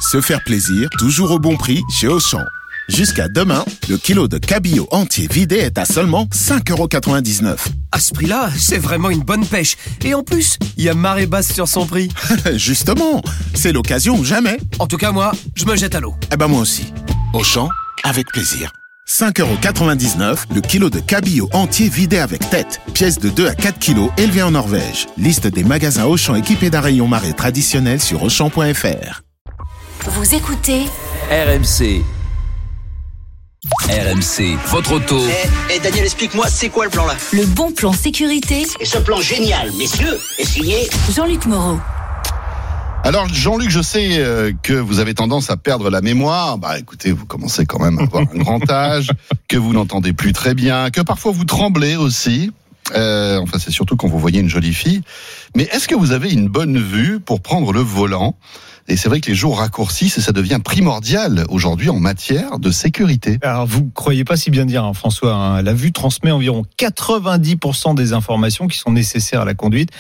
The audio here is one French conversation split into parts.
Se faire plaisir, toujours au bon prix chez Auchan. Jusqu'à demain, le kilo de cabillaud entier vidé est à seulement 5,99€. À ce prix-là, c'est vraiment une bonne pêche. Et en plus, il y a marée basse sur son prix. Justement, c'est l'occasion ou jamais. En tout cas, moi, je me jette à l'eau. Eh ben moi aussi. Auchan, avec plaisir. 5,99€ le kilo de cabillaud entier vidé avec tête. Pièce de 2 à 4 kilos élevée en Norvège. Liste des magasins Auchan équipés d'un rayon marée traditionnel sur Auchan.fr. Vous écoutez RMC. RMC, votre auto. Daniel, explique-moi, c'est quoi le plan là ? le bon plan sécurité, Et ce plan génial, messieurs, est signé Jean-Luc Moreau. Alors Jean-Luc, je sais que vous avez tendance à perdre la mémoire. Bah écoutez, vous commencez quand même à avoir un grand âge, que vous n'entendez plus très bien, que parfois vous tremblez aussi. Enfin, c'est surtout quand vous voyez une jolie fille. Mais est-ce que vous avez une bonne vue pour prendre le volant ? Et c'est vrai que les jours raccourcissent et ça devient primordial aujourd'hui en matière de sécurité. Alors, vous ne croyez pas si bien dire, hein, François. Hein, la vue transmet environ 90% des informations qui sont nécessaires à la conduite.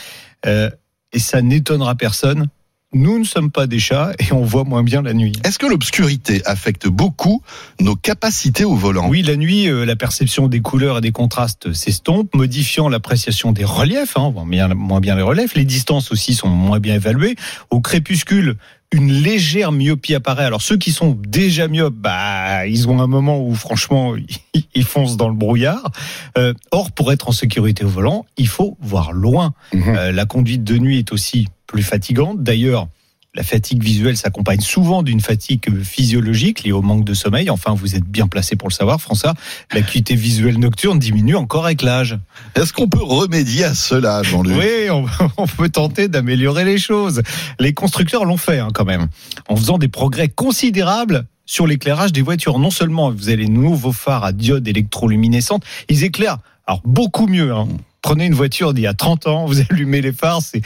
Et ça n'étonnera personne. Nous ne sommes pas des chats et on voit moins bien la nuit. Est-ce que l'obscurité affecte beaucoup nos capacités au volant ? Oui, la nuit, la perception des couleurs et des contrastes s'estompe, modifiant l'appréciation des reliefs. Hein, on voit moins bien les reliefs. Les distances aussi sont moins bien évaluées. Au crépuscule, une légère myopie apparaît. Alors ceux qui sont déjà myopes, ils ont un moment où franchement ils foncent dans le brouillard. Or, pour être en sécurité au volant, il faut voir loin. La conduite de nuit est aussi plus fatigante. D'ailleurs, la fatigue visuelle s'accompagne souvent d'une fatigue physiologique liée au manque de sommeil. Enfin, vous êtes bien placé pour le savoir, François. L'acuité visuelle nocturne diminue encore avec l'âge. Est-ce qu'on peut remédier à cela, Jean-Luc ? Oui, on peut tenter d'améliorer les choses. Les constructeurs l'ont fait quand même, en faisant des progrès considérables sur l'éclairage des voitures. Non seulement vous avez les nouveaux phares à diode électroluminescente, ils éclairent alors beaucoup mieux. Prenez une voiture d'il y a 30 ans, vous allumez les phares, c'est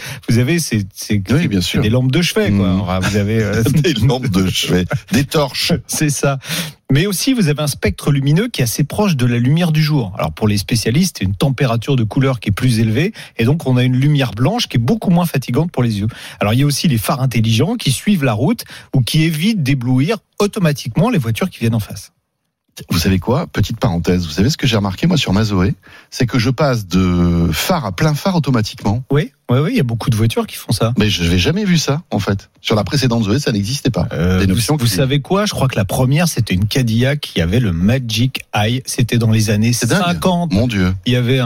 bien sûr. des lampes de chevet, quoi. Vous avez des lampes de chevet, des torches. C'est ça. Mais aussi, vous avez un spectre lumineux qui est assez proche de la lumière du jour. Alors, pour les spécialistes, une température de couleur qui est plus élevée. Et donc, on a une lumière blanche qui est beaucoup moins fatigante pour les yeux. Alors, il y a aussi les phares intelligents qui suivent la route ou qui évitent d'éblouir automatiquement les voitures qui viennent en face. Vous savez quoi ? Petite parenthèse, vous savez ce que j'ai remarqué moi sur ma Zoé ? C'est que je passe de phare à plein phare automatiquement. Oui, il y a beaucoup de voitures qui font ça. Mais je n'avais jamais vu ça, en fait. Sur la précédente Zoé, ça n'existait pas. Vous savez quoi ? Je crois que la première, c'était une Cadillac qui avait le Magic Eye. C'était dans les années 50. Mon Dieu. Il y avait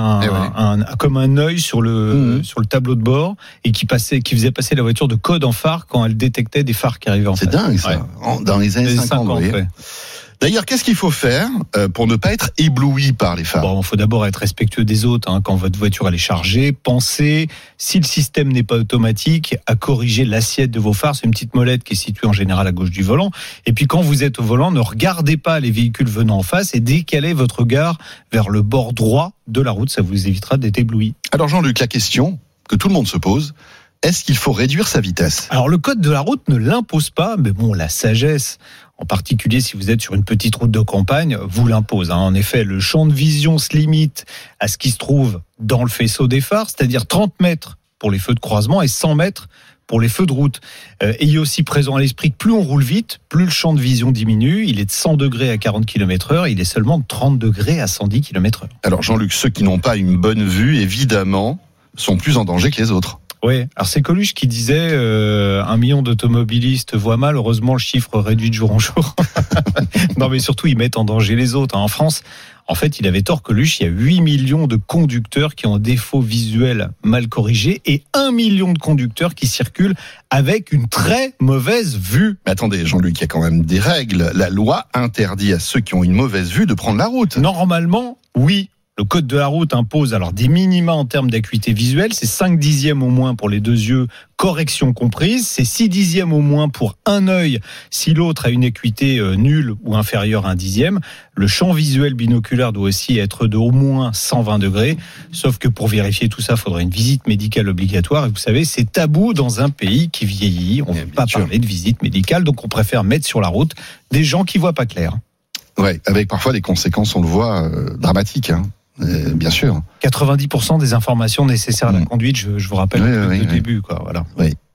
comme un œil sur le tableau de bord et qui faisait passer la voiture de code en phare quand elle détectait des phares qui arrivaient en face. C'est dingue, ça. Ouais. Dans les années 50, vous voyez. D'ailleurs, qu'est-ce qu'il faut faire pour ne pas être ébloui par les phares ? Bon, il faut d'abord être respectueux des autres. Quand votre voiture elle est chargée, pensez, si le système n'est pas automatique, à corriger l'assiette de vos phares. C'est une petite molette qui est située en général à gauche du volant. Et puis quand vous êtes au volant, ne regardez pas les véhicules venant en face et décalez votre regard vers le bord droit de la route. Ça vous évitera d'être ébloui. Alors Jean-Luc, la question que tout le monde se pose, est-ce qu'il faut réduire sa vitesse ? Alors le code de la route ne l'impose pas, mais bon, la sagesse, en particulier si vous êtes sur une petite route de campagne, vous l'impose. En effet, le champ de vision se limite à ce qui se trouve dans le faisceau des phares, c'est-à-dire 30 mètres pour les feux de croisement et 100 mètres pour les feux de route. Ayez aussi présent à l'esprit que plus on roule vite, plus le champ de vision diminue. Il est de 100 degrés à 40 km/h, il est seulement de 30 degrés à 110 km/h. Alors Jean-Luc, ceux qui n'ont pas une bonne vue, évidemment, sont plus en danger que les autres. Oui, alors c'est Coluche qui disait 1 million d'automobilistes voient mal, heureusement le chiffre réduit de jour en jour. Non mais surtout ils mettent en danger les autres. En France, en fait il avait tort Coluche, il y a 8 millions de conducteurs qui ont un défaut visuel mal corrigé et 1 million de conducteurs qui circulent avec une très mauvaise vue. Mais attendez Jean-Luc, il y a quand même des règles. La loi interdit à ceux qui ont une mauvaise vue de prendre la route. Normalement, oui. Le code de la route impose alors des minima en termes d'acuité visuelle, c'est 5 dixièmes au moins pour les 2 yeux, correction comprise, c'est 6 dixièmes au moins pour un œil si l'autre a une acuité nulle ou inférieure à 1 dixième. Le champ visuel binoculaire doit aussi être de au moins 120 degrés, sauf que pour vérifier tout ça, il faudrait une visite médicale obligatoire. Et vous savez, c'est tabou dans un pays qui vieillit, on ne peut pas parler de visite médicale, donc on préfère mettre sur la route des gens qui ne voient pas clair. Ouais, avec parfois des conséquences, on le voit, dramatiques. Bien sûr. 90% des informations nécessaires à la conduite, je vous rappelle, depuis le début, quoi. Voilà. Oui.